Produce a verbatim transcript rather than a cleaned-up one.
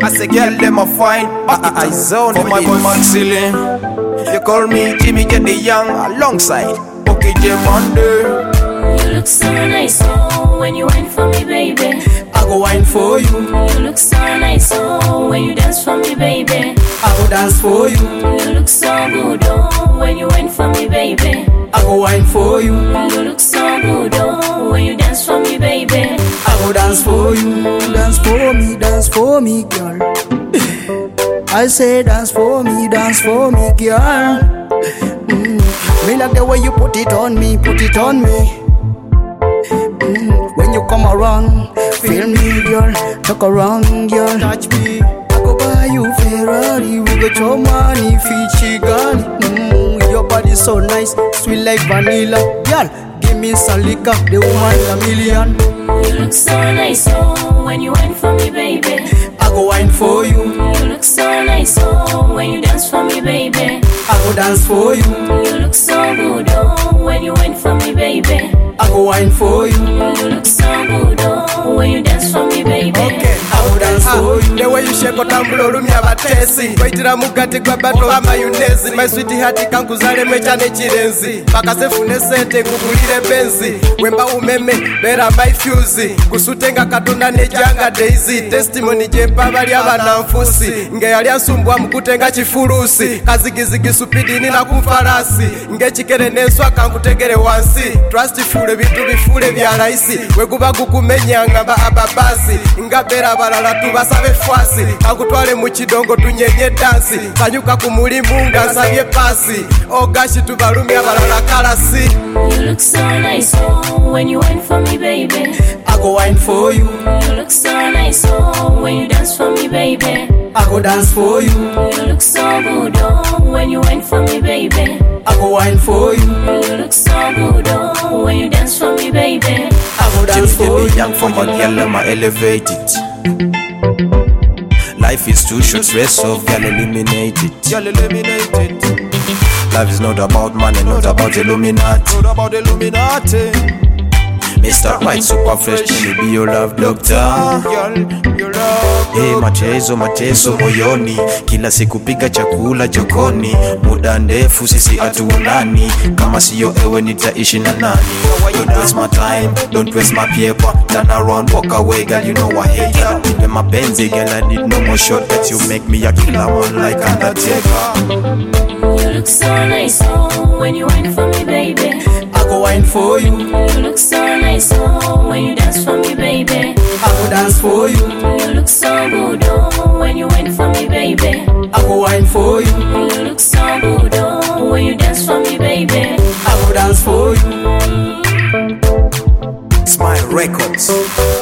I say, girl, them a fine. Back it I zone for my boy Maxilin. You call me Jimmy Get the Young alongside Okay J Monday. You look so nice, oh, when you wine for me, baby. I go wine for you. You look so nice, oh, when you dance for me, baby. I go dance for you. You look so good, oh, when you wine for me, baby. I go wine for you. You look so good, oh, when you dance for me, baby. I go dance for you. Dance for me, dance for me, girl. I say dance for me, dance for me, girl. Mm. Me like the way you put it on me, put it on me. Mm. When you come around, feel me, girl. Talk around, girl. Touch me. I go buy you Ferrari, we go your money, Fiji girl. Mm. Your body so nice, sweet like vanilla, girl. Give me some liquor, the woman a million. You look so nice, oh, when you wine for me, baby. I go wine for you. You look so nice, oh, when you dance for me, baby. I go dance for you. You look so good, oh, when you wine for me, baby. I go wine for you. You look so good, oh, when you dance for me, baby. Okay, I go dance for you. The way you shake otambula olumya batesi waitira mugati gwa bato wa mayonnaise. My sweetheart kankuzale mecha nechirenzi pakasefune sente ngugulire benzi wemba umeme bera my fuse kusutenga katonda nejanga daisy testimony jempa bali abana mfusi nge yali asumbwa mukutenga chifulusi kazigizigi supidini na kumfarasi nge chikere neswa kankutegere wansi trust fule bitu bifule bya raisi wekuba gukumenya ngamba ababasi ngabera balala tubasabe fwasi akutwale mu kidongo tunyenye dansi kanyuka ku mulimu ngasabye pasi ogashi tubalumya balala kalasi. You look so nice, oh, when you wine for me, baby. I go wine for you. You look so nice, oh, when you dance for me, baby. I go dance for you. You look so good, oh, when you wine for me, baby. I go wine for you. You look so good, oh, when you dance for me, baby. I go dance for you. Young from a girl, I'ma elevate it. Life is too short, stress off, girl, eliminate it. Girl, eliminate it. Life is not about money, not about Illuminati. Not about Illuminati. Mister Right, super fresh, let me be your love doctor. Girl, your love. Hey, matezo, matezo moyoni. Kila siku pika chakula jokoni. Muda ndefu sisi hatuonani. Kama siyo ewe nitaishi na nani? Don't waste my time, don't waste my paper. Turn around, walk away, girl, you know I hate ya. With my Benzie, girl, I need no more shortcuts. You make me a killer man like Undertaker. You look so nice, oh, when you wine for me, baby. I go wine for you. You look so nice, oh, when you dance for me, baby. I go dance for you. You look so good, oh, when you wine for me, baby. I go wine for you. You look so good, oh, when you dance for me, baby. I go dance for you. Smile Records.